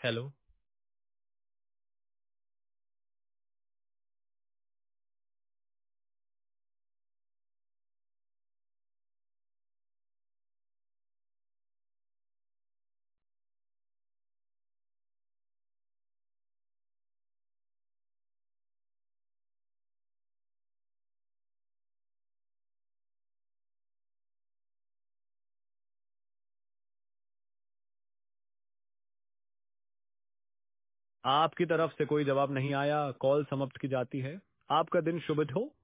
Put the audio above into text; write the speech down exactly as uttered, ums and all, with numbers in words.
Hello. आपकी तरफ से कोई जवाब नहीं आया, कॉल समाप्त की जाती है। आपका दिन शुभ हो।